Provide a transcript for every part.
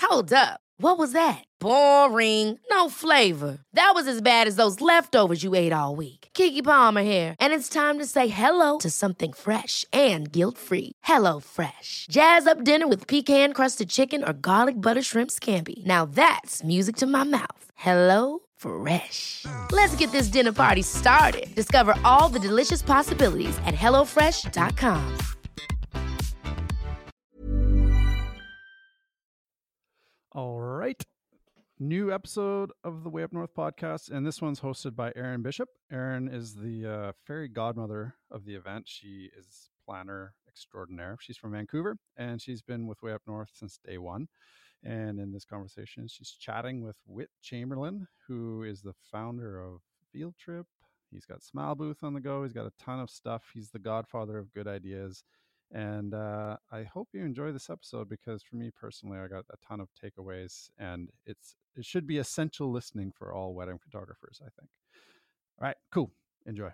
Hold up. What was that? Boring. No flavor. That was as bad as those leftovers you ate all week. Keke Palmer here, and it's time to say hello to something fresh and guilt-free. Hello Fresh. Jazz up dinner with pecan-crusted chicken or garlic butter shrimp scampi. Now that's music to my mouth. Hello Fresh. Let's get this dinner party started. Discover all the delicious possibilities at hellofresh.com. All right. New episode of the Way Up North podcast, and this one's hosted by Erin Bishop. Erin is the fairy godmother of the event. She is planner extraordinaire. She's from Vancouver, and she's been with Way Up North since day one. And in this conversation, she's chatting with Whit Chamberlain, who is the founder of Field Trip. He's got Smile Booth on the go. He's got a ton of stuff. He's the godfather of good ideas. And I hope you enjoy this episode, because for me personally, I got a ton of takeaways, and it should be essential listening for all wedding photographers, I think. All right, cool. Enjoy.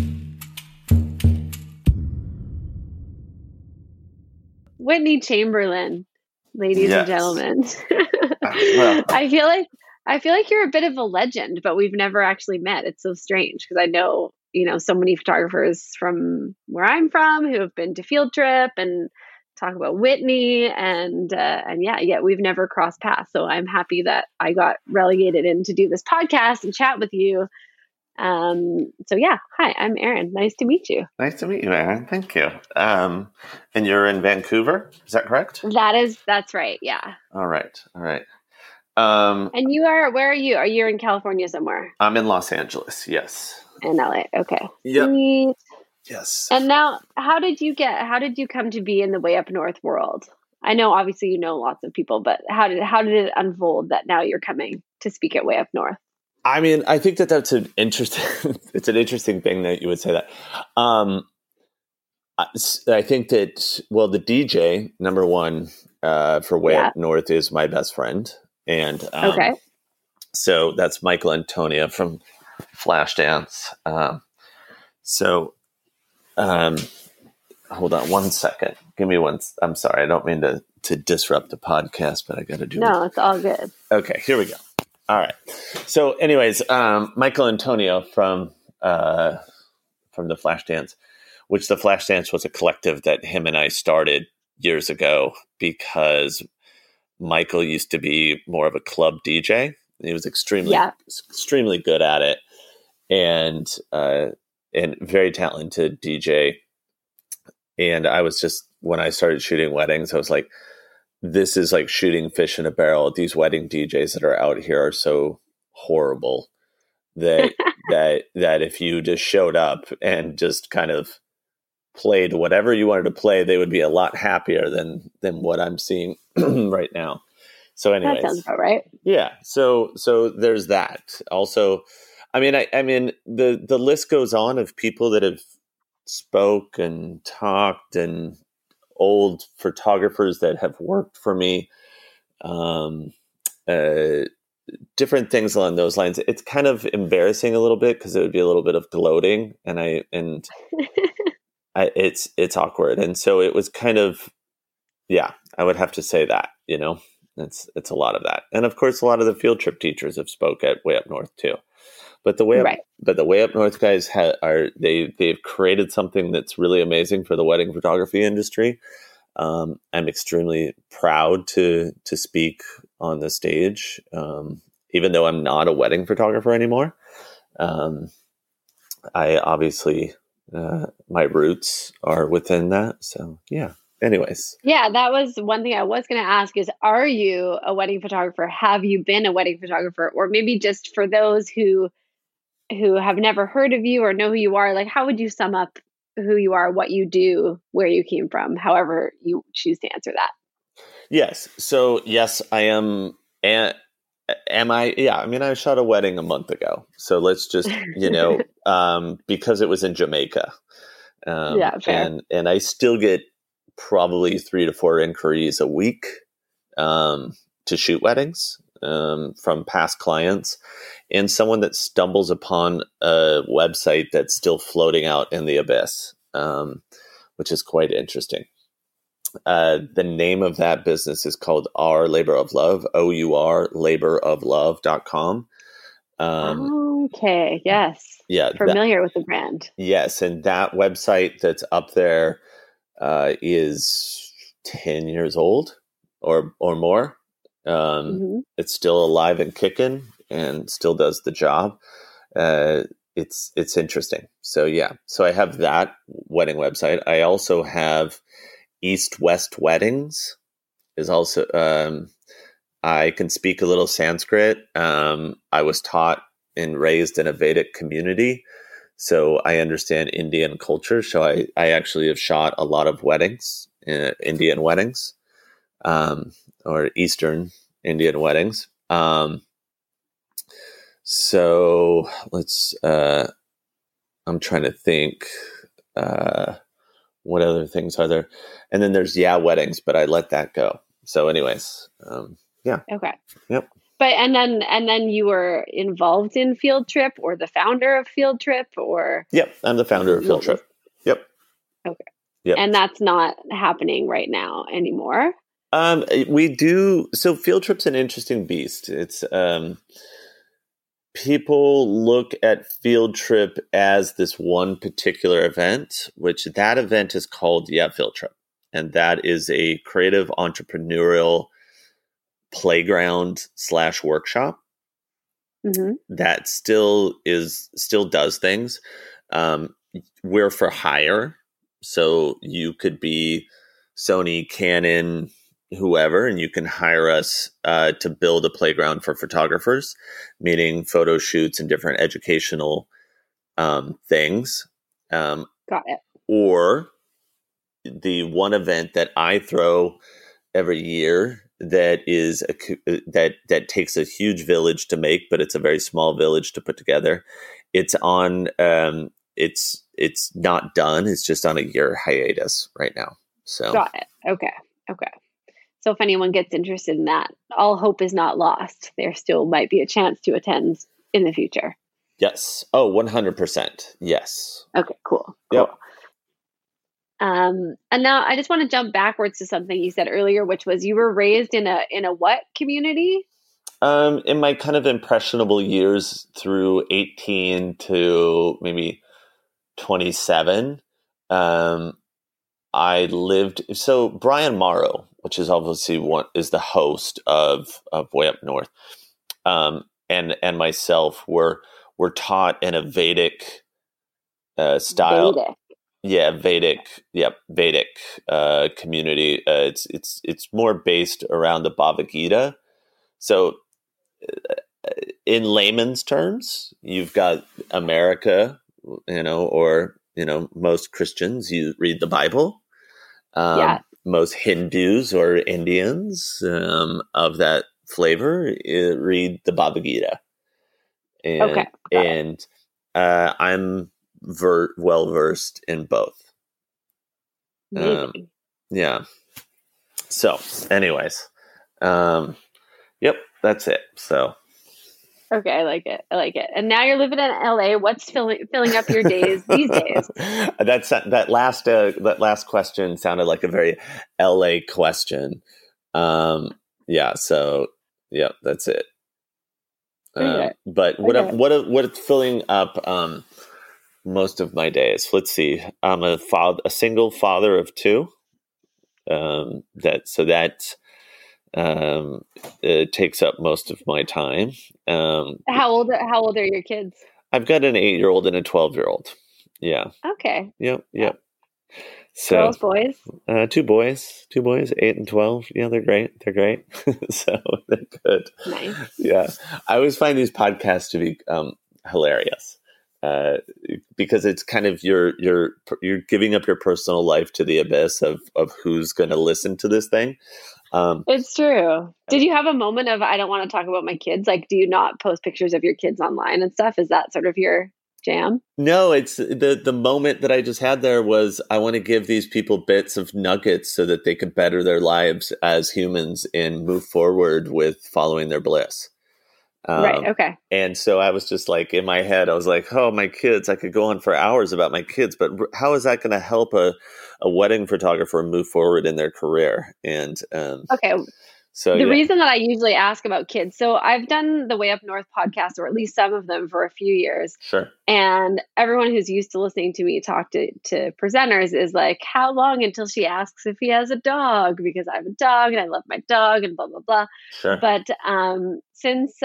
Whitney Chamberlain, ladies and gentlemen. Well, I feel like you're a bit of a legend, but we've never actually met. It's so strange because I know, so many photographers from where I'm from who have been to Field Trip and talk about Whitney and yet we've never crossed paths. So I'm happy that I got relegated in to do this podcast and chat with you. Hi, I'm Erin. Nice to meet you. Nice to meet you, Erin. Thank you. And you're in Vancouver, is that correct? That's right. Yeah. All right. And where are you? Are you in California somewhere? I'm in Los Angeles. Yes. In LA. Okay. Yep. Sweet. Yes. And now, how did you come to be in the Way Up North world? I know, obviously, lots of people, but how did it unfold that now you're coming to speak at Way Up North? I mean, I think that's an interesting, it's an interesting thing that you would say that. I think that, the DJ, number one, for Way Up North is my best friend. And, okay. So that's Michael Antonia from Flashdance. Hold on one second. Give me one. I'm sorry. I don't mean to disrupt the podcast, but I got to do it. No, it's all good. Okay, here we go. All right. So anyways, Michael Antonio from the Flashdance, which the Flashdance was a collective that him and I started years ago because Michael used to be more of a club DJ. He was extremely good at it, and very talented DJ. And I was just, when I started shooting weddings, I was like, this is like shooting fish in a barrel. These wedding DJs that are out here are so horrible that that if you just showed up and just kind of played whatever you wanted to play, they would be a lot happier than what I'm seeing right now. So anyways, that sounds about right. Yeah. So there's that. Also, I mean, the list goes on of people that have spoke and talked, and old photographers that have worked for me, different things along those lines. It's kind of embarrassing a little bit because it would be a little bit of gloating, and it's awkward. And so it was kind of, I would have to say that, it's a lot of that. And of course, a lot of the Field Trip teachers have spoke at Way Up North too. But the Way Up North guys they've created something that's really amazing for the wedding photography industry. I'm extremely proud to speak on the stage, even though I'm not a wedding photographer anymore. I obviously my roots are within that. So yeah. Anyways. Yeah, that was one thing I was going to ask is, are you a wedding photographer? Have you been a wedding photographer? Or maybe just for those who have never heard of you or know who you are, like, how would you sum up who you are, what you do, where you came from, however you choose to answer that? Yes. So yes, I am. Am I? Yeah. I mean, I shot a wedding a month ago. So let's just, because it was in Jamaica. Fair. And I still get probably 3 to 4 inquiries a week to shoot weddings from past clients, and someone that stumbles upon a website that's still floating out in the abyss, which is quite interesting. The name of that business is called Our Labor of Love, OUR laboroflove.com. Okay. Yes. Yeah. Familiar with the brand. Yes. And that website that's up there is 10 years old or more. It's still alive and kicking and still does the job. It's interesting. So yeah. So I have that wedding website. I also have East West Weddings is also, I can speak a little Sanskrit. I was taught and raised in a Vedic community, so I understand Indian culture. So I actually have shot a lot of weddings, Indian weddings, or Eastern Indian weddings. So let's, I'm trying to think, what other things are there? And then there's Weddings, but I let that go. So anyways, yeah. Okay. Yep. But and then you were involved in Field Trip or the founder of Field Trip or? Yep. I'm the founder of Field Trip. Yep. Okay. Yep. And that's not happening right now anymore? We do. So Field Trip's an interesting beast. It's, people look at Field Trip as this one particular event, which that event is called Field Trip. And that is a creative entrepreneurial playground / workshop that still does things. We're for hire. So you could be Sony, Canon, whoever, and you can hire us to build a playground for photographers, meaning photo shoots and different educational things. Got it. Or the one event that I throw every year that is that takes a huge village to make, but it's a very small village to put together. It's on. It's not done. It's just on a year hiatus right now. So got it. Okay. So if anyone gets interested in that, all hope is not lost. There still might be a chance to attend in the future. Yes. Oh, 100%. Yes. Okay, cool. Yep. And now I just want to jump backwards to something you said earlier, which was you were raised in a what community? In my kind of impressionable years through 18 to maybe 27, I lived. So Brian Morrow, which is obviously is the host of Way Up North, and myself were taught in a Vedic style. Vedic. Yeah, Vedic. Yep, Vedic community. It's more based around the Bhagavad Gita. So, in layman's terms, you've got America, or most Christians, you read the Bible. Most Hindus or Indians of that flavor read the Bhagavad Gita. And I'm well versed in both. Yeah. So, anyways, yep, that's it. So. Okay, I like it. And now you're living in LA. What's filling up your days these days? That last question sounded like a very LA question. Yeah. So yeah, that's it. But what's filling up most of my days? Let's see. I'm a single father of two. It takes up most of my time. How old are your kids? I've got an 8-year-old and a 12-year-old. Yeah. Okay. Yep. So girls, boys? 2 boys, 8 and 12. Yeah, they're great. So they're good. Nice. Yeah. I always find these podcasts to be hilarious. Because it's kind of you're giving up your personal life to the abyss of who's going to listen to this thing. It's true. Did you have a moment of, I don't want to talk about my kids? Like, do you not post pictures of your kids online and stuff? Is that sort of your jam? No, it's the moment that I just had there was, I want to give these people bits of nuggets so that they could better their lives as humans and move forward with following their bliss. Right. Okay. And so I was just like, in my head, I was like, oh, my kids, I could go on for hours about my kids, but how is that going to help a wedding photographer move forward in their career? And Okay. so the reason that I usually ask about kids, so I've done the Way Up North podcast, or at least some of them, for a few years. Sure. And everyone who's used to listening to me talk to presenters is like, how long until she asks if he has a dog? Because I have a dog and I love my dog and blah, blah, blah. Sure. But since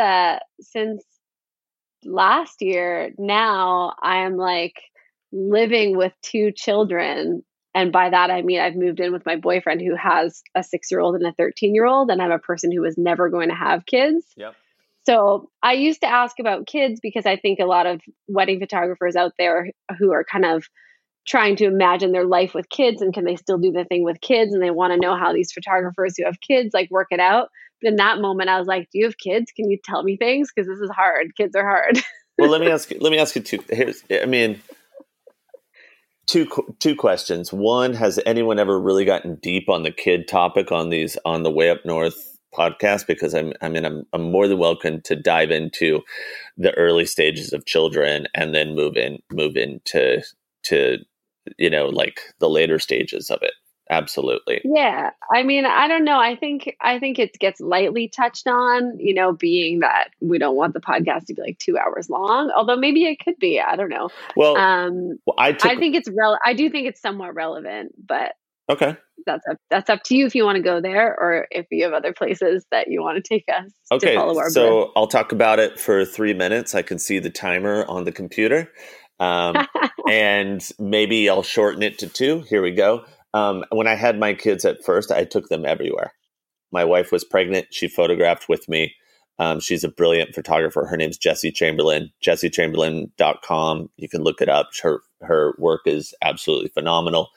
last year, now I am like living with 2 children. And by that, I mean, I've moved in with my boyfriend who has a 6-year-old and a 13-year-old. And I'm a person who was never going to have kids. Yep. So I used to ask about kids because I think a lot of wedding photographers out there who are kind of trying to imagine their life with kids and can they still do the thing with kids? And they want to know how these photographers who have kids like work it out. But in that moment, I was like, do you have kids? Can you tell me things? Because this is hard. Kids are hard. Well, let me ask you two questions. One, has anyone ever really gotten deep on the kid topic on the Way Up North podcast? Because I'm more than welcome to dive into the early stages of children and then move into like the later stages of it. Absolutely. Yeah. I mean, I don't know. I think it gets lightly touched on, being that we don't want the podcast to be like 2 hours long, although maybe it could be. I don't know. Well, I think I do think it's somewhat relevant, but okay. That's up to you if you want to go there or if you have other places that you want to take us to follow our bliss. I'll talk about it for 3 minutes. I can see the timer on the computer. And maybe I'll shorten it to 2. Here we go. When I had my kids at first, I took them everywhere. My wife was pregnant. She photographed with me. She's a brilliant photographer. Her name's Jessie Chamberlain, jessiechamberlain.com. You can look it up. Her work is absolutely phenomenal.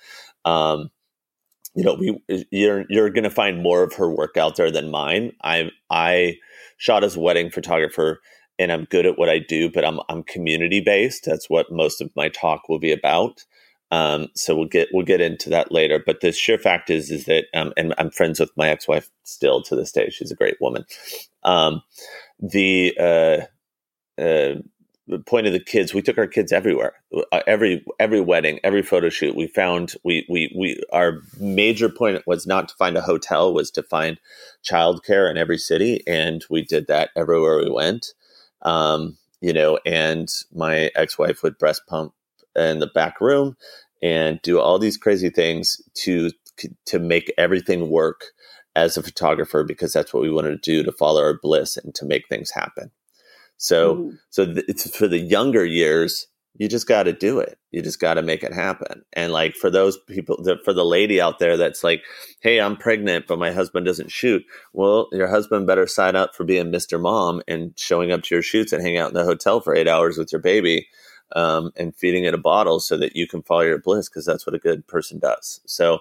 You're going to find more of her work out there than mine. I shot as a wedding photographer and I'm good at what I do, but I'm community based. That's what most of my talk will be about. So we'll get into that later. But the sheer fact is that, and I'm friends with my ex-wife still to this day. She's a great woman. The point of the kids, we took our kids everywhere, every wedding, every photo shoot. We found our major point was not to find a hotel, was to find childcare in every city, and we did that everywhere we went. And my ex-wife would breast pump in the back room and do all these crazy things to make everything work as a photographer, because that's what we wanted to do, to follow our bliss and to make things happen. So it's for the younger years, you just got to do it. You just got to make it happen. And like for those people, for the lady out there that's like, hey, I'm pregnant, but my husband doesn't shoot. Well, your husband better sign up for being Mr. Mom and showing up to your shoots and hang out in the hotel for 8 hours with your baby, and feeding it a bottle so that you can follow your bliss, because that's what a good person does. So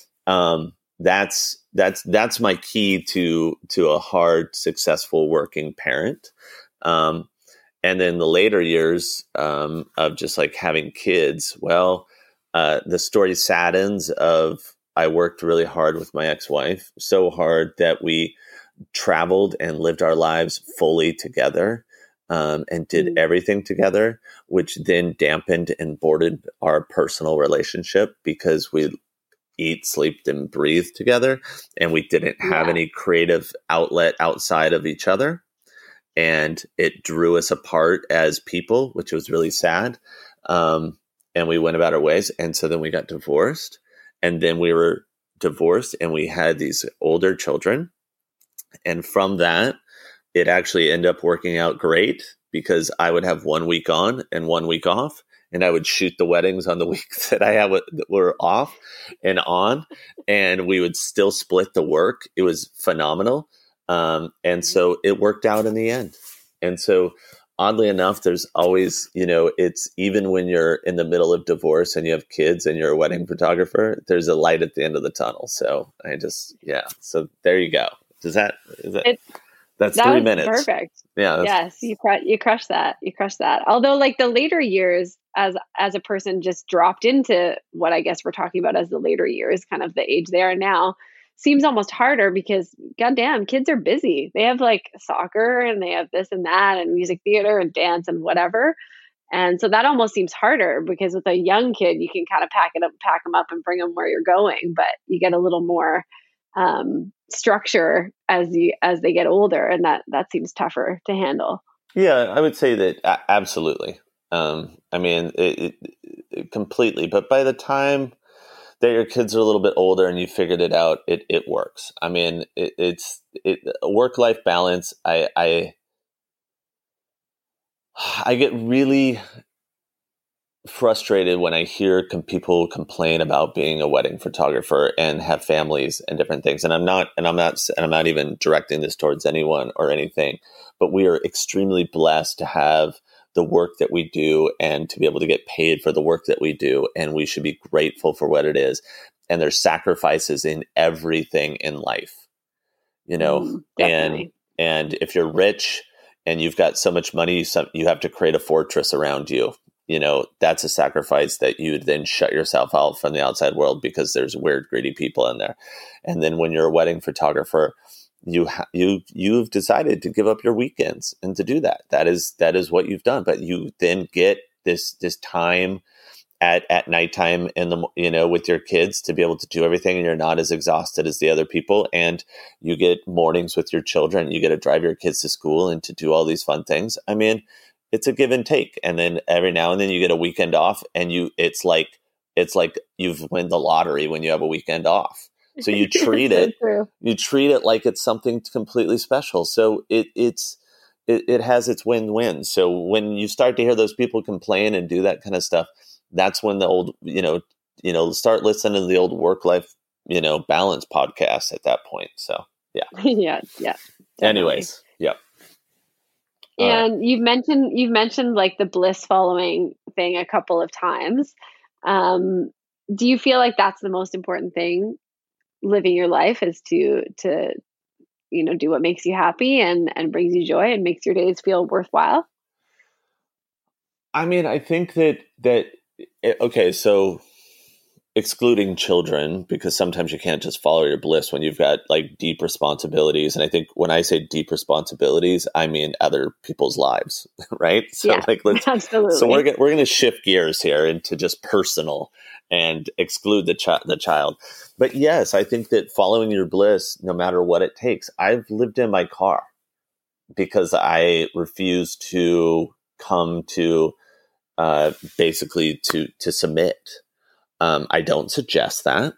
that's my key to a hard, successful working parent. And then the later years of just like having kids, well, the story saddens of I worked really hard with my ex-wife, so hard that we traveled and lived our lives fully together, and did everything together, which then dampened and boarded our personal relationship, because we eat, sleep, and breathe together, and we didn't have any creative outlet outside of each other. And it drew us apart as people, which was really sad. And we went about our ways. And so then we got divorced, and then we were divorced and we had these older children. And from that, it actually ended up working out great, because I would have 1 week on and 1 week off, and I would shoot the weddings on the weeks that that were off and on, and we would still split the work. It was phenomenal. And so it worked out in the end. And so oddly enough, there's always, it's even when you're in the middle of divorce and you have kids and you're a wedding photographer, there's a light at the end of the tunnel. So so there you go. That's 3 minutes. Perfect. Yeah. Yes. You crushed that. Although like the later years, as a person just dropped into what I guess we're talking about as the later years, kind of the age they are now. seems almost harder because goddamn, kids are busy. They have like soccer and they have this and that and music theater and dance and whatever. And so that almost seems harder because with a young kid, you can kind of pack them up and bring them where you're going, but you get a little more structure as they get older, and that seems tougher to handle. Yeah, I would say that absolutely. I mean, it completely. But by the time that your kids are a little bit older and you figured it out, it works. I mean, it's work-life balance. I get really frustrated when I hear people complain about being a wedding photographer and have families and different things. And I'm not even directing this towards anyone or anything, but we are extremely blessed to have the work that we do and to be able to get paid for the work that we do. And we should be grateful for what it is. And there's sacrifices in everything in life, you know, and if you're rich and you've got so much money, you have to create a fortress around you. You know, that's a sacrifice that you then shut yourself out from the outside world because there's weird, greedy people in there. And then when you're a wedding photographer, you've decided to give up your weekends and to do that. That is what you've done. But you then get this time at nighttime with your kids to be able to do everything, and you're not as exhausted as the other people. And you get mornings with your children. You get to drive your kids to school and to do all these fun things. I mean, it's a give and take. And then every now and then you get a weekend off, and it's like you've won the lottery when you have a weekend off. So you treat it like it's something completely special. So it has its win-win. So when you start to hear those people complain and do that kind of stuff, that's when the old, start listening to the old work-life, balance podcast at that point. So yeah. yeah. Definitely. Anyways. Yeah. And you've mentioned like the bliss following thing a couple of times. Do you feel like that's the most important thing living your life, is to do what makes you happy and brings you joy and makes your days feel worthwhile? I mean, I think that okay, so excluding children, because sometimes you can't just follow your bliss when you've got like deep responsibilities. And I think when I say deep responsibilities, I mean other people's lives, right? So yeah, absolutely. So we're going to shift gears here into just personal and exclude the child. But yes, I think that following your bliss, no matter what it takes. I've lived in my car because I refuse to come to basically to submit. I don't suggest that,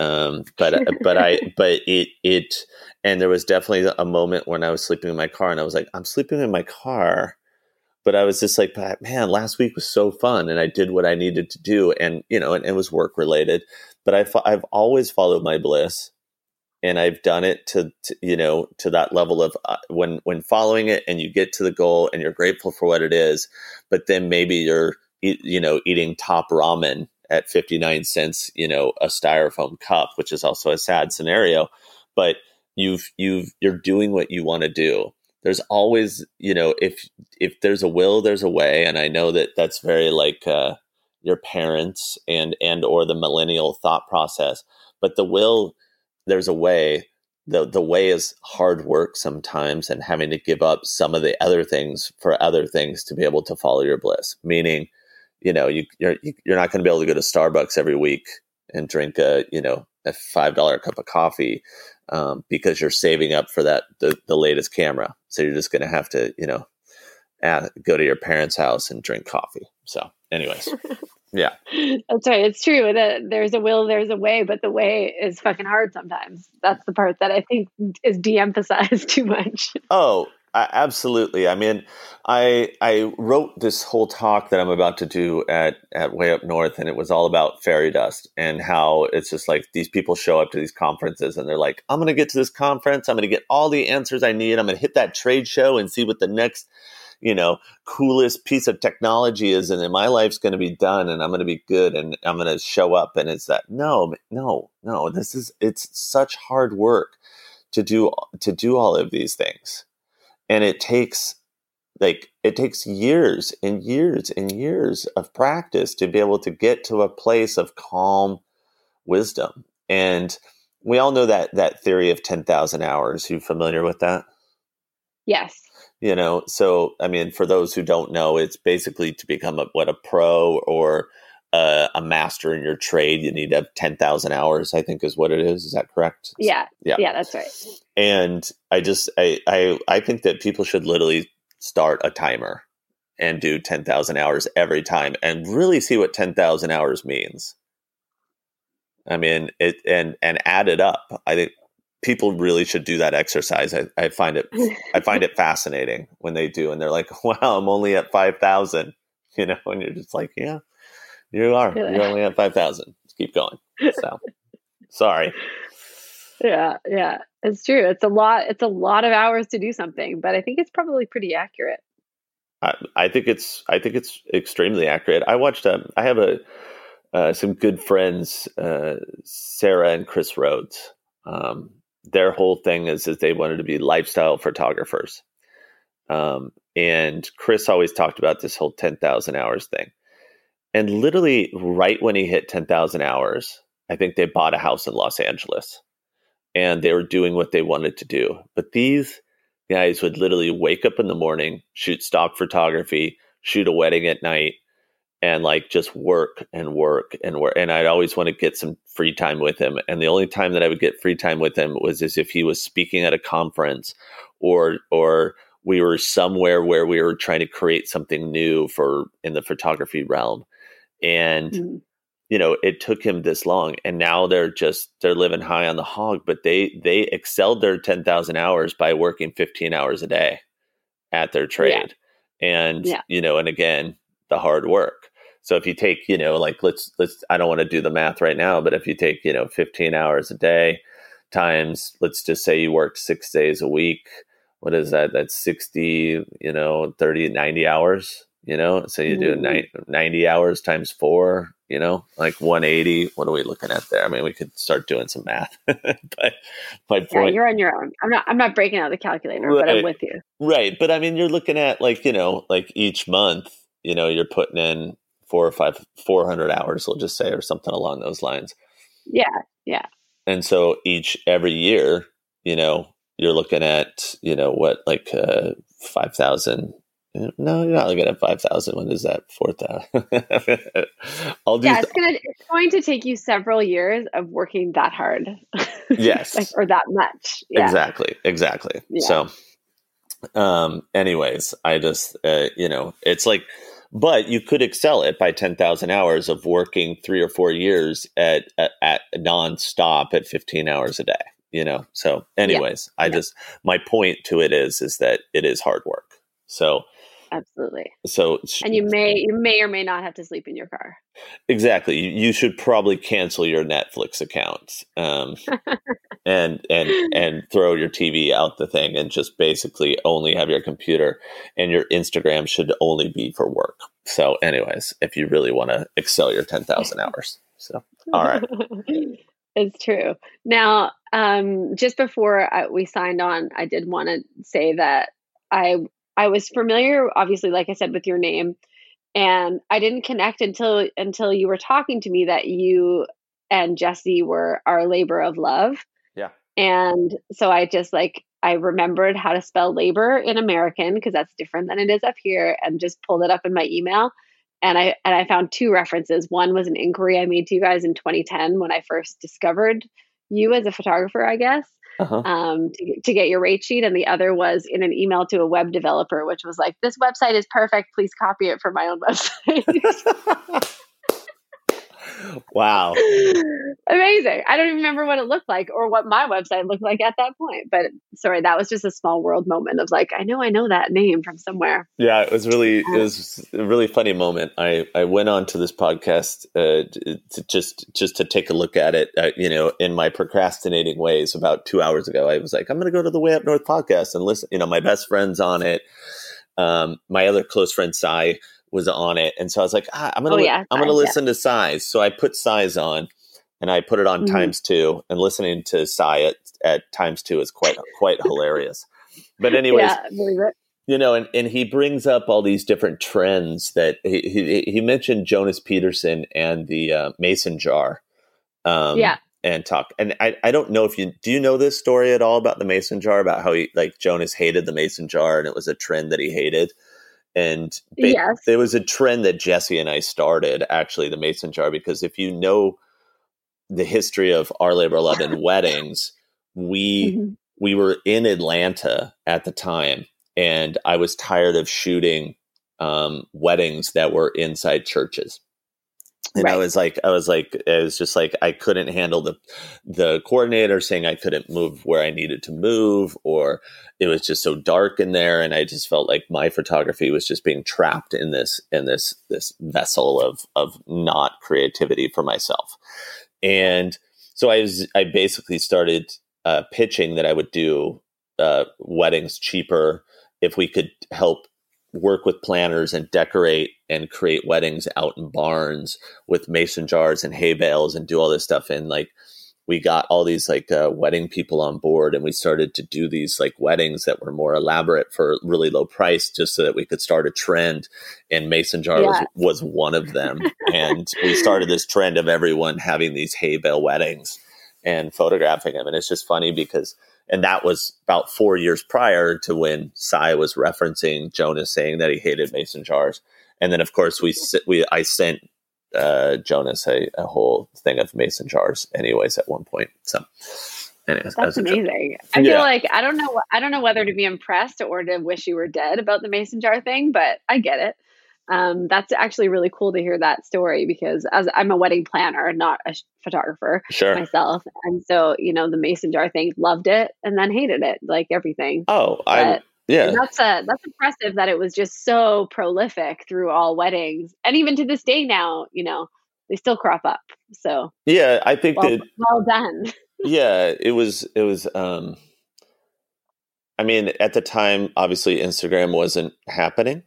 but it, and there was definitely a moment when I was sleeping in my car, and I was like, I'm sleeping in my car, but I was just like, man, last week was so fun, and I did what I needed to do, and and it was work related, but I've always followed my bliss, and I've done it to that level of when following it, and you get to the goal, and you're grateful for what it is, but then maybe you're eating top ramen at 59 cents, a styrofoam cup, which is also a sad scenario, but you're doing what you want to do. There's always, if there's a will, there's a way. And I know that that's very like your parents and or the millennial thought process, but the will, there's a way. The way is hard work sometimes, and having to give up some of the other things for other things to be able to follow your bliss, meaning, you're not going to be able to go to Starbucks every week and drink a $5 cup of coffee because you're saving up for the latest camera. So you're just going to have to, go to your parents' house and drink coffee. So anyways, yeah. That's right. It's true that there's a will, there's a way, but the way is fucking hard sometimes. That's the part that I think is de-emphasized too much. Oh, absolutely. I mean, I wrote this whole talk that I'm about to do at Way Up North, and it was all about fairy dust and how it's just like these people show up to these conferences and they're like, I'm going to get to this conference. I'm going to get all the answers I need. I'm going to hit that trade show and see what the next, coolest piece of technology is. And then my life's going to be done and I'm going to be good and I'm going to show up. And it's that, no, it's such hard work to do all of these things. And it takes years and years and years of practice to be able to get to a place of calm wisdom. And we all know that theory of 10,000 hours. You familiar with that? Yes. So, I mean, for those who don't know, it's basically to become a pro or a master in your trade, you need to have 10,000 hours, I think is what it is. Is that correct? Yeah. Yeah, that's right. And I think that people should literally start a timer and do 10,000 hours every time and really see what 10,000 hours means. I mean, and add it up. I think people really should do that exercise. I find it fascinating when they do, and they're like, wow, I'm only at 5,000, and you're just like, yeah, you are. You're only at 5,000. Let's keep going. So sorry. Yeah. It's true. It's a lot of hours to do something, but I think it's probably pretty accurate. I think it's extremely accurate. I watched. I have some good friends, Sarah and Chris Rhodes. Their whole thing is that they wanted to be lifestyle photographers, and Chris always talked about this whole 10,000 hours thing. And literally, right when he hit 10,000 hours, I think they bought a house in Los Angeles, and they were doing what they wanted to do. But these guys would literally wake up in the morning, shoot stock photography, shoot a wedding at night, and just work and work and work. And I'd always want to get some free time with him. And the only time that I would get free time with him was as if he was speaking at a conference or we were somewhere where we were trying to create something new in the photography realm. And, it took him this long, and now they're living high on the hog, but they excelled their 10,000 hours by working 15 hours a day at their trade. Yeah. And, and again, the hard work. So if you take, let's, I don't want to do the math right now, but if you take, 15 hours a day times, let's just say you worked 6 days a week, what is that? That's 60, 30, 90 hours, so you do 90 hours times 4, 180. What are we looking at there? I mean, we could start doing some math, but my point. Yeah, you're on your own. I'm not breaking out the calculator, right, but I'm with you. Right. But I mean, you're looking at each month, you're putting in 400 hours, we'll just say, or something along those lines. Yeah. And so every year, you're looking at, 5,000. No, you're not looking at 5,000. What is that? 4,000. It's going to take you several years of working that hard. Yes. or that much. Yeah. Exactly. Yeah. So, anyways, I just, it's like, but you could excel it by 10,000 hours of working 3 or 4 years at nonstop at 15 hours a day, So anyways, my point to it is that it is hard work. So absolutely. So and you may or may not have to sleep in your car. Exactly. You should probably cancel your Netflix account, and throw your TV out the thing and just basically only have your computer, and your Instagram should only be for work. So anyways, if you really want to excel your 10,000 hours. So, all right. It's true. Now, just before we signed on, I did want to say that I was familiar, obviously, like I said, with your name, and I didn't connect until you were talking to me that you and Jesse were our labor of love. Yeah. And so I remembered how to spell labor in American, because that's different than it is up here, and just pulled it up in my email. And I found 2 references. One was an inquiry I made to you guys in 2010 when I first discovered you as a photographer, I guess. To get your rate sheet. And the other was in an email to a web developer, which was like, this website is perfect. Please copy it for my own website. Wow. Amazing. I don't even remember what it looked like or what my website looked like at that point. But sorry, that was just a small world moment of like, I know that name from somewhere. Yeah, it was a really funny moment. I went on to this podcast to just to take a look at it, in my procrastinating ways about 2 hours ago. I was like, I'm going to go to the Way Up North podcast and listen. My best friend's on it. My other close friend, Sai, was on it. And so I was like, I'm going to listen to Sai's. So I put Sai's on and I put it on times 2, and listening to Sai at times 2 is quite hilarious. But anyways, and he brings up all these different trends that he mentioned Jonas Peterson and the Mason jar. and talk. And I don't know if do you know this story at all about the mason jar, about how Jonas hated the mason jar and it was a trend that he hated. And Yes. there was a trend that Jesse and I started, actually, the mason jar, because if you know the history of Our Labor of Love and weddings, we were in Atlanta at the time, and I was tired of shooting weddings that were inside churches. And right. I was just like, I couldn't handle the coordinator saying I couldn't move where I needed to move, or it was just so dark in there. And I just felt like my photography was just being trapped in this vessel of not creativity for myself. And so I basically started pitching that I would do weddings cheaper if we could help work with planners and decorate and create weddings out in barns with mason jars and hay bales and do all this stuff. And we got all these wedding people on board, and we started to do these weddings that were more elaborate for really low price, just so that we could start a trend. And mason jar was one of them. And we started this trend of everyone having these hay bale weddings and photographing them. And it's just funny because, and that was about 4 years prior to when Sai was referencing Jonas saying that he hated mason jars. And then, of course, I sent Jonas a whole thing of mason jars anyways at one point. So anyways, that's amazing. I feel like I don't know whether to be impressed or to wish you were dead about the mason jar thing, but I get it. That's actually really cool to hear that story, because as I'm a wedding planner, not a photographer myself. And so, the mason jar thing, loved it and then hated it, like everything. And that's impressive that it was just so prolific through all weddings. And even to this day now, they still crop up. So yeah, I think well done. Yeah, it was, I mean, at the time, obviously Instagram wasn't happening,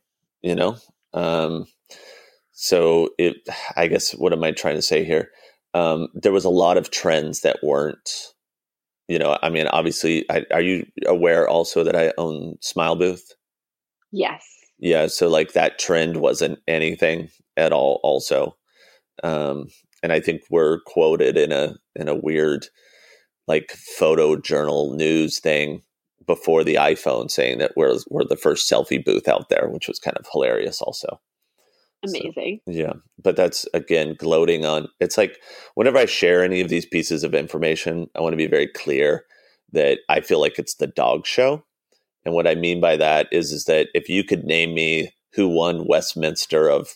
so I guess, what am I trying to say here? There was a lot of trends that weren't, I mean, obviously, are you aware also that I own Smile Booth? Yes. Yeah. So that trend wasn't anything at all also. And I think we're quoted in a weird, photo journal news thing before the iPhone, saying that we're the first selfie booth out there, which was kind of hilarious also. Amazing. So, yeah. But that's, again, gloating on, it's whenever I share any of these pieces of information, I want to be very clear that I feel like it's the dog show. And what I mean by that is that if you could name me who won Westminster of,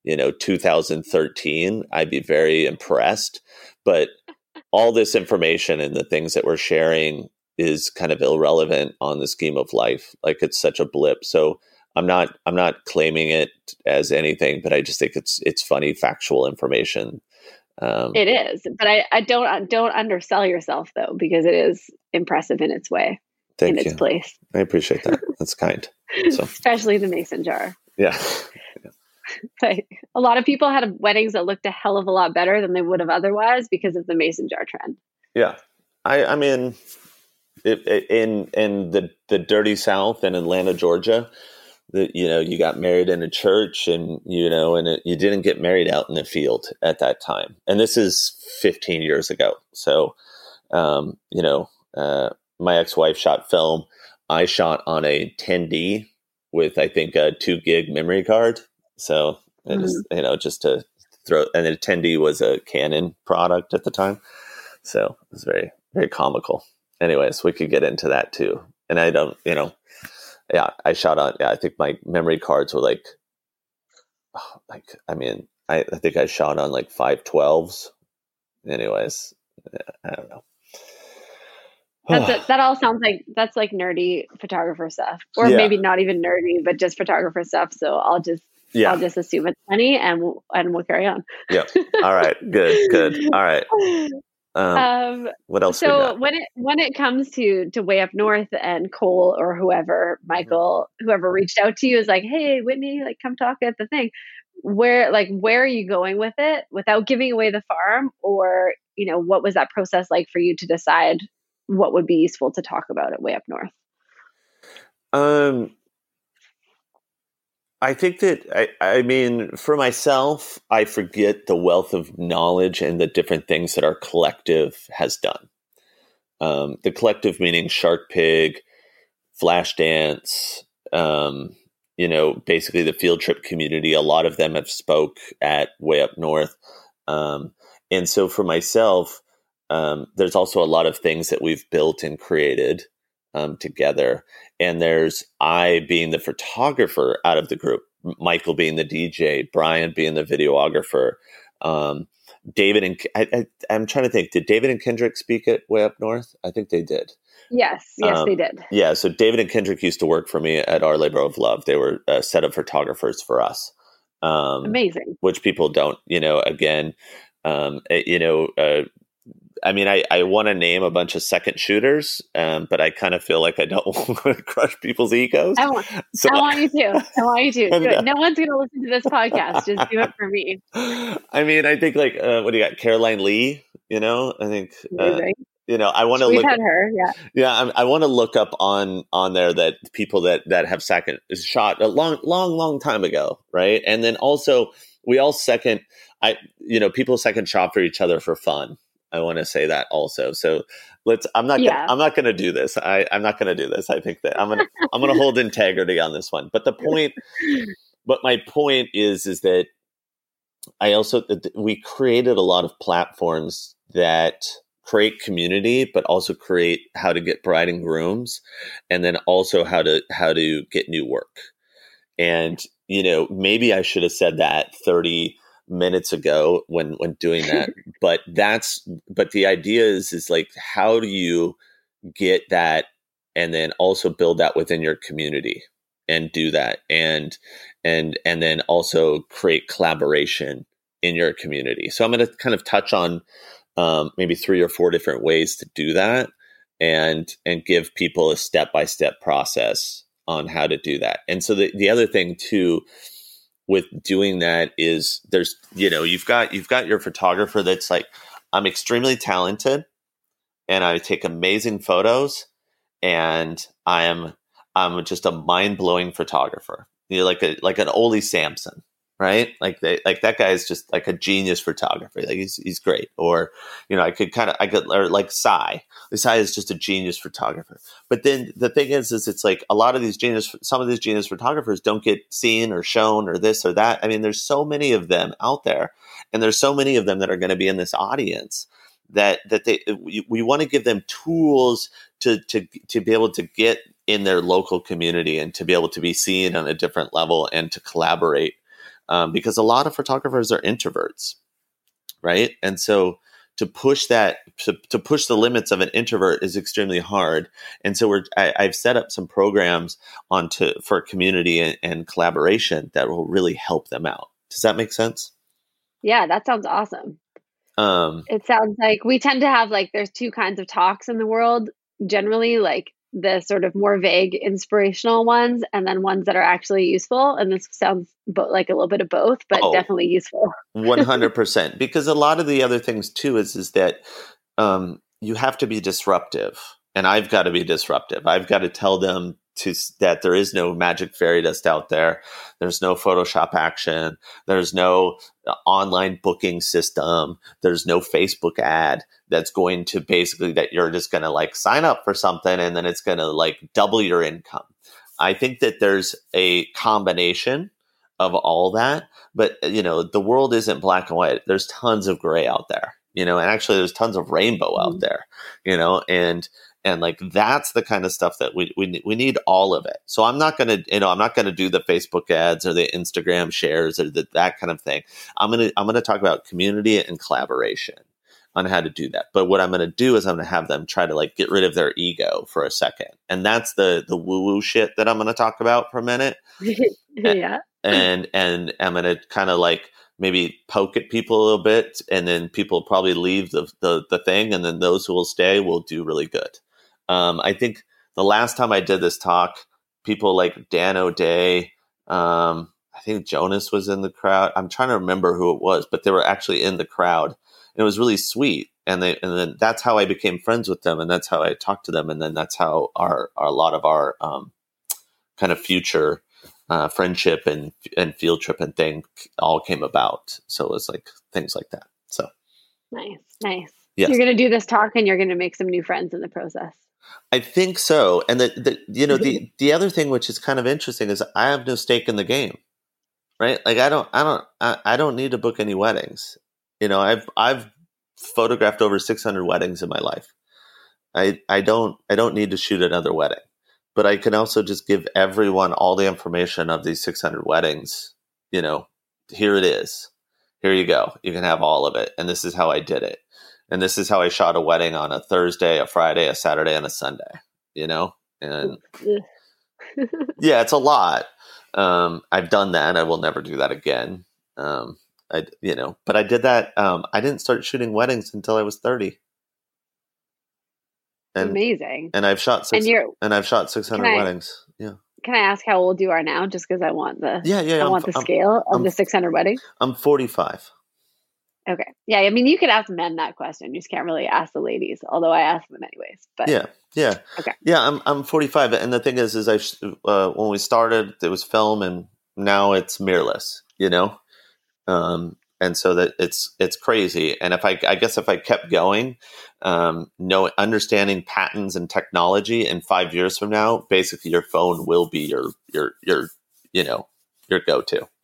2013, I'd be very impressed. But all this information and the things that we're sharing is kind of irrelevant on the scheme of life. It's such a blip. So I'm not claiming it as anything, but I just think it's funny, factual information. It is, but I don't undersell yourself though, because it is impressive in its way, Thank its you. place. I appreciate that. That's kind. So. Especially the mason jar. Yeah. Like, a lot of people had weddings that looked a hell of a lot better than they would have otherwise because of the mason jar trend. Yeah, I mean, in the dirty South in Atlanta, Georgia, you got married in a church, and you didn't get married out in the field at that time. And this is 15 years ago. So, my ex-wife shot film. I shot on a 10D with, I think, a 2 gig memory card. So it is, just to throw, and the 10D was a Canon product at the time. So it was very, very comical. Anyways, we could get into that too. And I don't, I shot on, I think my memory cards were I think I shot on 512s. Anyways, I don't know. That all sounds like that's nerdy photographer stuff, or maybe not even nerdy, but just photographer stuff. So I'll just assume it's funny, and we'll carry on. Yeah. All right. Good. All right. What else? So when it comes to Way Up North and Cole or whoever, Michael, whoever reached out to you is like, hey, Whitney, come talk at the thing. Where are you going with it without giving away the farm? Or, what was that process like for you to decide what would be useful to talk about at Way Up North? I think that, I mean, for myself, I forget the wealth of knowledge and the different things that our collective has done. The collective meaning Shark Pig, Flashdance, basically the field trip community. A lot of them have spoke at Way Up North. And so for myself, there's also a lot of things that we've built and created together. And there's I being the photographer out of the group, Michael being the DJ, Brian being the videographer, David and I'm trying to think, did David and Kendrick speak at Way Up North? I think they did. Yes, they did. Yeah, so David and Kendrick used to work for me at Our Labor of Love. They were a set of photographers for us. Amazing. Which people don't, I mean, I want to name a bunch of second shooters, but I kind of feel like I don't want to crush people's egos. I want you to. Do it. No one's going to listen to this podcast. Just do it for me. I mean, I think like, what do you got? Caroline Lee, I think, I want to We've look had her. Yeah. Yeah. I want to look up on there that people that have second shot a long time ago. Right. And then also we all people second shot for each other for fun. I want to say that also. So I'm not going to do this. I'm not going to do this. I think that I'm going to hold integrity on this one. But my point is that we created a lot of platforms that create community, but also create how to get bride and grooms, and then also how to get new work. And, maybe I should have said that 30 minutes ago when doing that, but the idea is like, how do you get that and then also build that within your community and do that and then also create collaboration in your community. So I'm going to kind of touch on maybe 3 or 4 different ways to do that and give people a step-by-step process on how to do that. And so the other thing too with doing that is there's, you've got your photographer that's like, I'm extremely talented and I take amazing photos and I'm just a mind-blowing photographer. Like an Ole Sampson, right? Like that guy is just like a genius photographer. Like he's great. Or, or like Sai. Sai is just a genius photographer. But then the thing is it's like a lot of some of these genius photographers don't get seen or shown or this or that. I mean, there's so many of them out there, and there's so many of them that are going to be in this audience that we want to give them tools to be able to get in their local community and to be able to be seen on a different level and to collaborate. Because a lot of photographers are introverts, right? And so to push that, to push the limits of an introvert is extremely hard. And so I've set up some programs for community and collaboration that will really help them out. Does that make sense? Yeah, that sounds awesome. It sounds like we tend to have there's 2 kinds of talks in the world, generally, like the sort of more vague inspirational ones, and then ones that are actually useful. And this sounds like a little bit of both, but definitely useful. 100%. Because a lot of the other things too is that you have to be disruptive, and I've got to be disruptive. I've got to tell them that there is no magic fairy dust out there. There's no Photoshop action. There's no online booking system. There's no Facebook ad that's going to basically that you're just going to sign up for something and then it's going to double your income. I think that there's a combination of all that, but the world isn't black and white. There's tons of gray out there, and actually there's tons of rainbow out there, and that's the kind of stuff that we need all of it. So I'm not going to do the Facebook ads or the Instagram shares or that kind of thing. I'm going to talk about community and collaboration on how to do that. But what I'm going to do is I'm going to have them try to get rid of their ego for a second. And that's the woo-woo shit that I'm going to talk about for a minute. Yeah. And I'm going to kind of maybe poke at people a little bit, and then people probably leave the thing, and then those who will stay will do really good. I think the last time I did this talk, people like Dan O'Day, I think Jonas was in the crowd. I'm trying to remember who it was, but they were actually in the crowd, and it was really sweet. And then that's how I became friends with them, and that's how I talked to them, and then that's how a lot of our kind of future friendship and field trip and thing all came about. So it was like things like that. So Nice. Yes. You're going to do this talk and you're going to make some new friends in the process. I think so. And the other thing, which is kind of interesting, is I have no stake in the game, right? Like I don't need to book any weddings. I've photographed over 600 weddings in my life. I don't need to shoot another wedding, but I can also just give everyone all the information of these 600 weddings. Here it is. Here you go. You can have all of it. And this is how I did it. And this is how I shot a wedding on a Thursday, a Friday, a Saturday, and a Sunday, and yeah, it's a lot. I've done that. I will never do that again. But I did that. I didn't start shooting weddings until I was 30. Amazing. And I've shot 600 weddings. Yeah. Can I ask how old you are now? Just because I want the the scale of the 600 weddings. I'm 45. Okay. Yeah. I mean, you could ask men that question. You just can't really ask the ladies, although I ask them anyways. But yeah. Okay. Yeah, I'm 45, and the thing is when we started, it was film, and now it's mirrorless. And so that it's crazy. And if I guess if I kept going, understanding patents and technology, in 5 years from now, basically your phone will be your go-to.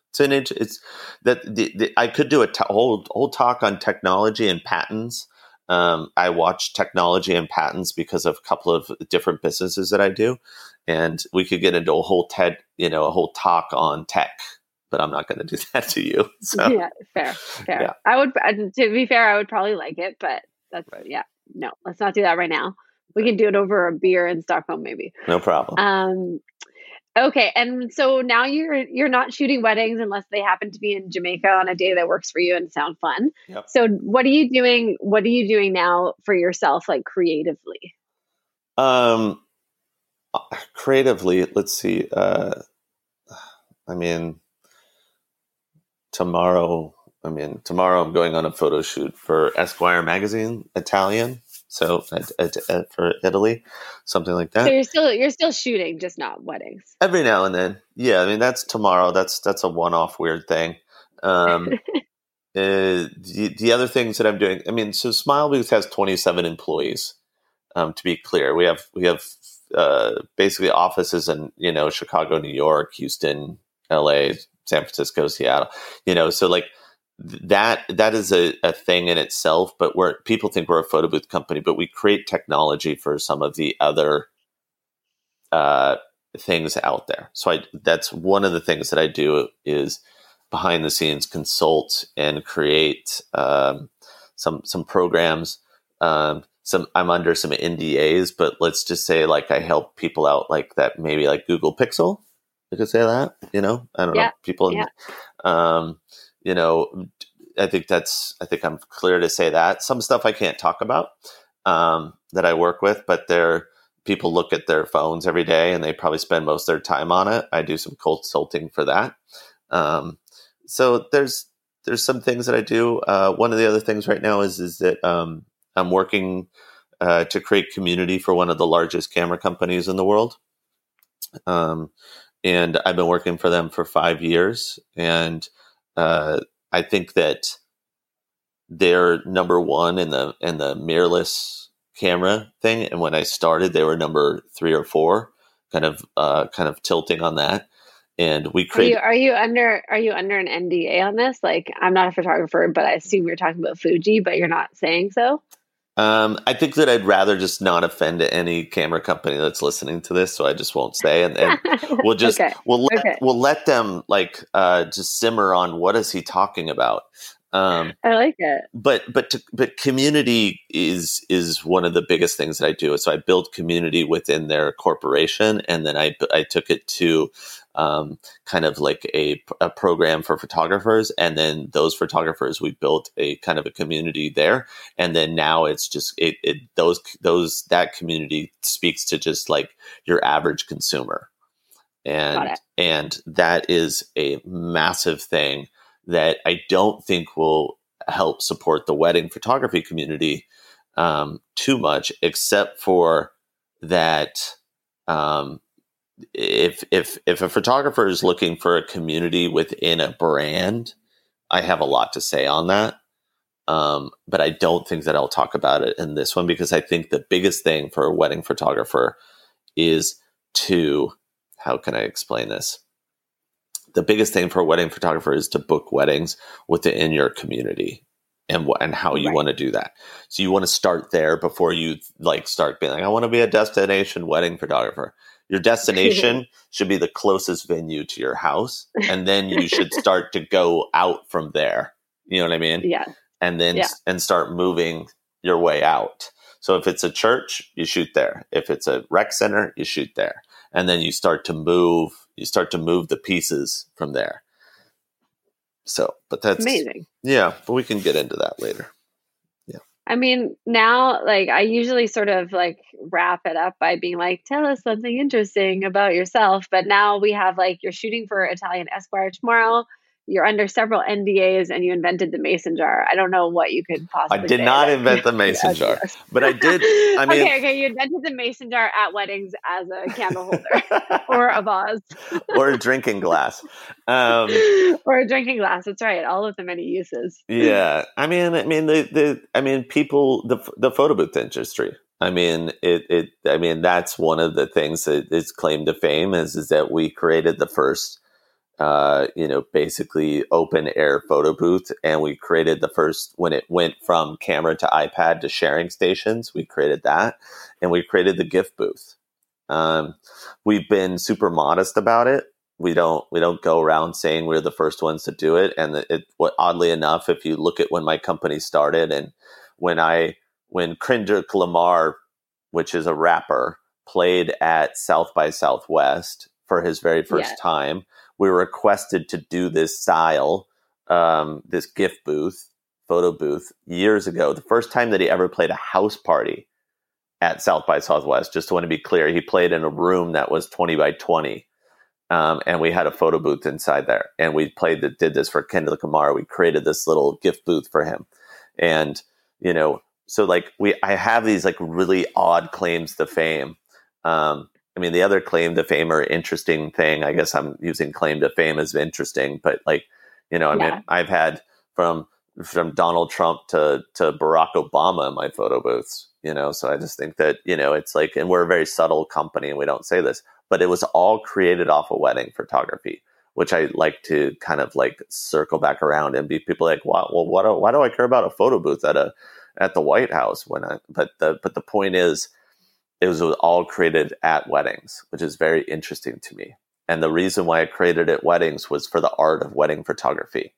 I could do a whole talk on technology and patents. I watch technology and patents because of a couple of different businesses that I do, and we could get into a whole talk on tech. But I'm not going to do that to you. So. Yeah, fair. Yeah. I would, to be fair, I would probably like it, but that's right. Yeah. No, let's not do that right now. We can do it over a beer in Stockholm, maybe. No problem. Okay, and so now you're not shooting weddings unless they happen to be in Jamaica on a day that works for you and sound fun. Yep. So what are you doing? What are you doing now for yourself, like creatively? Creatively, let's see. Tomorrow I'm going on a photo shoot for Esquire magazine, Italian. So for Italy, something like that. So you're still shooting, just not weddings. Every now and then. Yeah. I mean, that's tomorrow. That's a one-off weird thing. The other things that I'm doing, so Smile Booth has 27 employees. To be clear, we have basically offices in, Chicago, New York, Houston, LA, San Francisco, Seattle, so like that is a thing in itself, but people think we're a photo booth company, but we create technology for some of the other things out there. So that's one of the things that I do is behind the scenes consult and create some programs. I'm under some NDAs, but let's just say like I help people out like that, maybe like Google Pixel. I could say that, I don't know, people, I think I'm clear to say that. Some stuff I can't talk about that I work with, but people look at their phones every day and they probably spend most of their time on it. I do some consulting for that. So there's some things that I do. One of the other things right now is that I'm working to create community for one of the largest camera companies in the world. And I've been working for them for 5 years. And I think that they're number one in the mirrorless camera thing. And when I started, they were number 3 or 4, kind of tilting on that. And we create. Are you under an NDA on this? Like, I'm not a photographer, but I assume you're talking about Fuji, but you're not saying so. I think that I'd rather just not offend any camera company that's listening to this, so I just won't say, and we'll just we'll let them like just simmer on what is he talking about. I like it, but community is one of the biggest things that I do. So I build community within their corporation, and then I took it to kind of like a program for photographers, and then those photographers, we built a kind of a community there, and then now it's just that community speaks to just like your average consumer, and that is a massive thing that I don't think will help support the wedding photography community too much, except for that if a photographer is looking for a community within a brand, I have a lot to say on that. But I don't think that I'll talk about it in this one, because I think the biggest thing for a wedding photographer is to, how can I explain this? The biggest thing for a wedding photographer is to book weddings within your community and how you want to do that. So you want to start there before you like start being like, I want to be a destination wedding photographer. Your destination should be the closest venue to your house. And then you should start to go out from there. You know what I mean? Yeah. And then and start moving your way out. So if it's a church, you shoot there. If it's a rec center, you shoot there. And then you start to move the pieces from there. So, but that's amazing. Yeah, but we can get into that later. Yeah. I mean, now, like, I usually sort of like wrap it up by being like, tell us something interesting about yourself. But now we have like, you're shooting for Italian Esquire tomorrow. You're under several NDAs and you invented the mason jar. I don't know what you could possibly I did not invent the mason jar, but I did. I mean, okay. You invented the mason jar at weddings as a candle holder or a vase or a drinking glass. Or a drinking glass. That's right. All of the many uses. Yeah. I mean, people, the photo booth industry. I mean, that's one of the things that its claim to fame is that we created the first, basically open air photo booth. And we created the first, when it went from camera to iPad to sharing stations, we created that. And we created the gift booth. We've been super modest about it. We don't go around saying we're the first ones to do it. And oddly enough, if you look at when my company started and when Kendrick Lamar, which is a rapper, played at South by Southwest for his very first time, we were requested to do this style, this gift booth, photo booth, years ago. The first time that he ever played a house party at South by Southwest, just to want to be clear, he played in a room that was 20 by 20. And we had a photo booth inside there. And we did this for Kendrick Lamar. We created this little gift booth for him. And, so like I have these like really odd claims to fame. The other claim to fame or interesting thing, I guess I'm using claim to fame as interesting, but like, I've had from Donald Trump to Barack Obama in my photo booths, so I just think that, it's like, and we're a very subtle company and we don't say this, but it was all created off of wedding photography, which I like to kind of like circle back around and be people like, why do I care about a photo booth at the White House but the point is, it was all created at weddings, which is very interesting to me. And the reason why I created at weddings was for the art of wedding photography.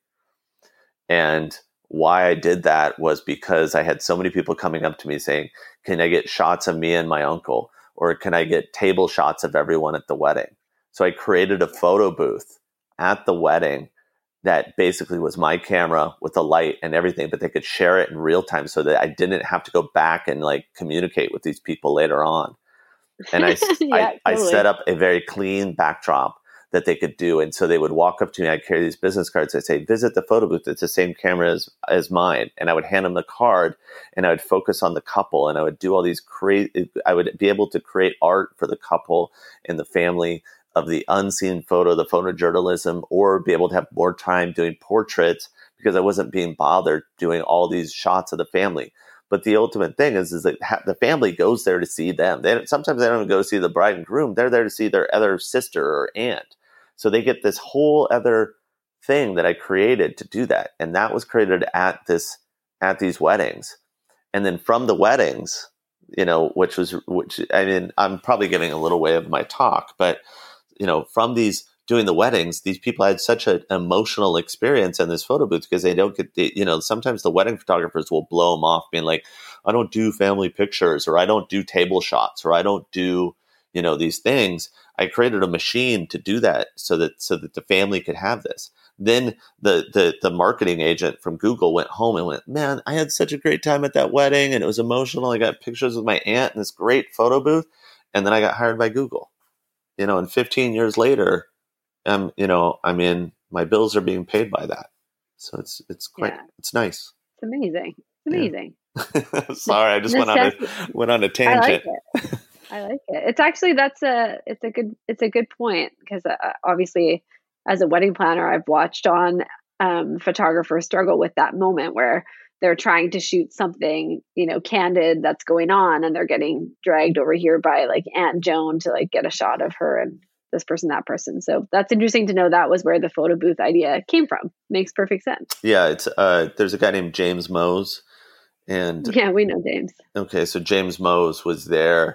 And why I did that was because I had so many people coming up to me saying, can I get shots of me and my uncle? Or can I get table shots of everyone at the wedding? So I created a photo booth at the wedding that basically was my camera with the light and everything, but they could share it in real time so that I didn't have to go back and like communicate with these people later on. And I set up a very clean backdrop that they could do. And so they would walk up to me. I'd carry these business cards. I'd say, visit the photo booth. It's the same camera as mine. And I would hand them the card and I would focus on the couple. And I would do all these I would be able to create art for the couple and the family of the unseen photo, the photojournalism, or be able to have more time doing portraits because I wasn't being bothered doing all these shots of the family. But the ultimate thing is that the family goes there to see them. Sometimes they don't go see the bride and groom. They're there to see their other sister or aunt. So they get this whole other thing that I created to do that. And that was created at these weddings. And then from the weddings, I'm probably giving a little way of my talk, but from these doing the weddings, these people had such an emotional experience in this photo booth because they don't get, sometimes the wedding photographers will blow them off being like, I don't do family pictures, or I don't do table shots, or I don't do, these things. I created a machine to do that so that the family could have this. Then the marketing agent from Google went home and went, man, I had such a great time at that wedding and it was emotional. I got pictures with my aunt in this great photo booth. And then I got hired by Google, and 15 years later, my bills are being paid by that. So it's quite, it's nice. It's amazing. It's amazing. Yeah. Sorry, I just went on a tangent. I like it. I like it. It's actually it's a good point because obviously as a wedding planner, I've watched on photographers struggle with that moment where they're trying to shoot something, candid that's going on, and they're getting dragged over here by like Aunt Joan to like get a shot of her and this person, that person. So that's interesting to know that was where the photo booth idea came from. Makes perfect sense. Yeah, it's there's a guy named James Mose, and yeah, we know James. Okay, so James Mose was there,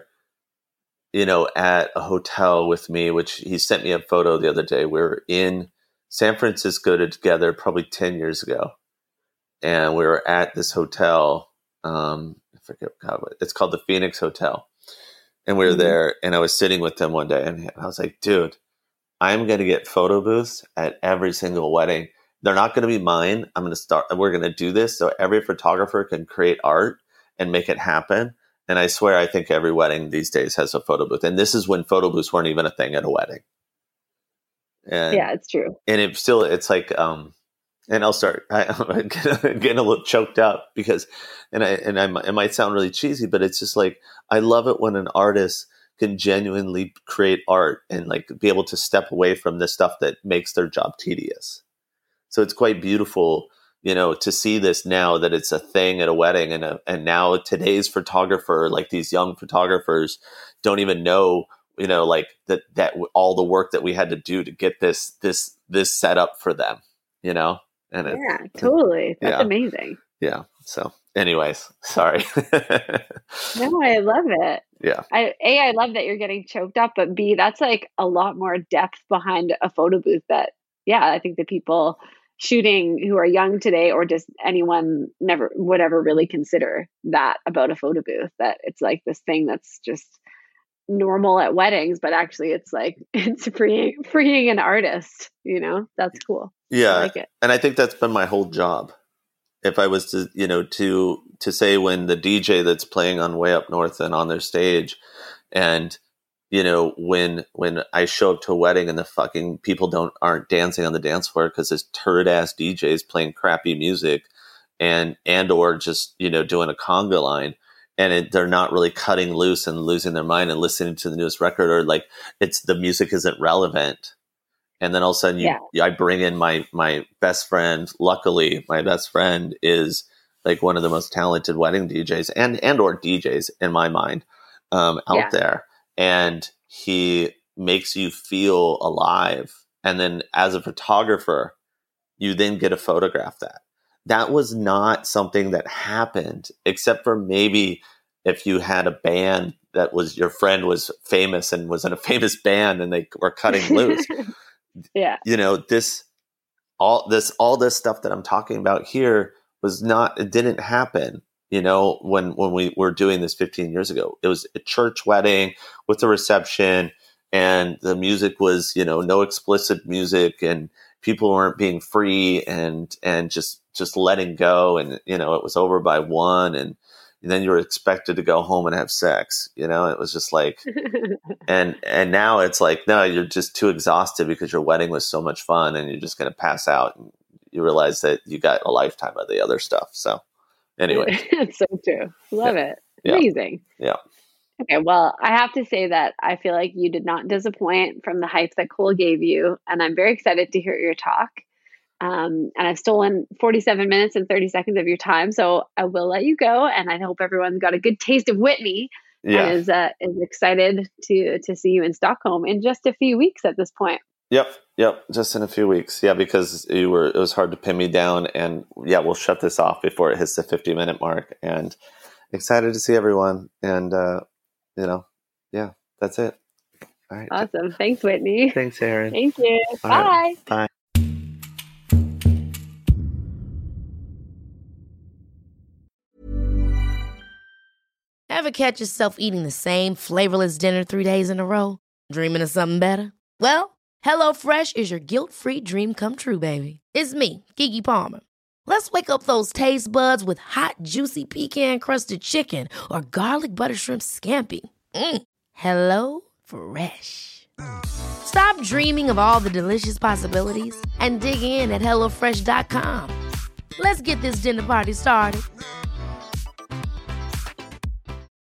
at a hotel with me, which he sent me a photo the other day. We were in San Francisco together probably 10 years ago. And we were at this hotel. I forget it's called the Phoenix Hotel. And we were there, and I was sitting with them one day, and I was like, dude, I'm going to get photo booths at every single wedding. They're not going to be mine. We're going to do this so every photographer can create art and make it happen. And I swear, I think every wedding these days has a photo booth. And this is when photo booths weren't even a thing at a wedding. And, yeah, it's true. And it's like, and I'll start. I'm getting a little choked up because, it might sound really cheesy, but it's just like I love it when an artist can genuinely create art and like be able to step away from the stuff that makes their job tedious. So it's quite beautiful, to see this now that it's a thing at a wedding, and now today's photographer, like these young photographers, don't even know, like that all the work that we had to do to get this set up for them, And yeah, totally. That's amazing. Yeah. So anyways, sorry. No, I love it. Yeah. I love that you're getting choked up, but B, that's like a lot more depth behind a photo booth that, I think the people shooting who are young today or just anyone never would ever really consider that about a photo booth, that it's like this thing that's just normal at weddings, but actually it's like it's freeing an artist, that's cool. Yeah. I like it. And I think that's been my whole job. If I was to, to say when the DJ that's playing on Way Up North and on their stage, and when I show up to a wedding and the fucking people aren't dancing on the dance floor because this turd ass DJ is playing crappy music and or just doing a conga line, and they're not really cutting loose and losing their mind and listening to the newest record, or like the music isn't relevant. And then all of a sudden I bring in my best friend. Luckily, my best friend is like one of the most talented wedding DJs and or DJs in my mind out there. And he makes you feel alive. And then as a photographer, you then get to photograph that. That was not something that happened, except for maybe if you had a band that was your friend was famous and was in a famous band and they were cutting loose. Yeah. All this stuff that I'm talking about here it didn't happen, when we were doing this 15 years ago. It was a church wedding with a reception, and the music was, no explicit music, and people weren't being free and just letting go. And, it was over by 1, and then you were expected to go home and have sex. It was just like, and now it's like, no, you're just too exhausted because your wedding was so much fun and you're just going to pass out. And you realize that you got a lifetime of the other stuff. So anyway. It's so true. Love it. Amazing. Yeah. Okay. Well, I have to say that I feel like you did not disappoint from the hype that Cole gave you. And I'm very excited to hear your talk. And I've stolen 47 minutes and 30 seconds of your time. So I will let you go. And I hope everyone's got a good taste of Whitney and is excited to see you in Stockholm in just a few weeks at this point. Yep. Just in a few weeks. Yeah, because it was hard to pin me down, and we'll shut this off before it hits the 50-minute mark, and excited to see everyone. And, that's it. All right. Awesome. Thanks, Whitney. Thanks, Erin. Thank you. All Bye. Right. Bye. Ever catch yourself eating the same flavorless dinner 3 days in a row? Dreaming of something better? Well, HelloFresh is your guilt-free dream come true, baby. It's me, Keke Palmer. Let's wake up those taste buds with hot, juicy pecan-crusted chicken or garlic butter shrimp scampi. Hello Fresh. Stop dreaming of all the delicious possibilities and dig in at HelloFresh.com. Let's get this dinner party started.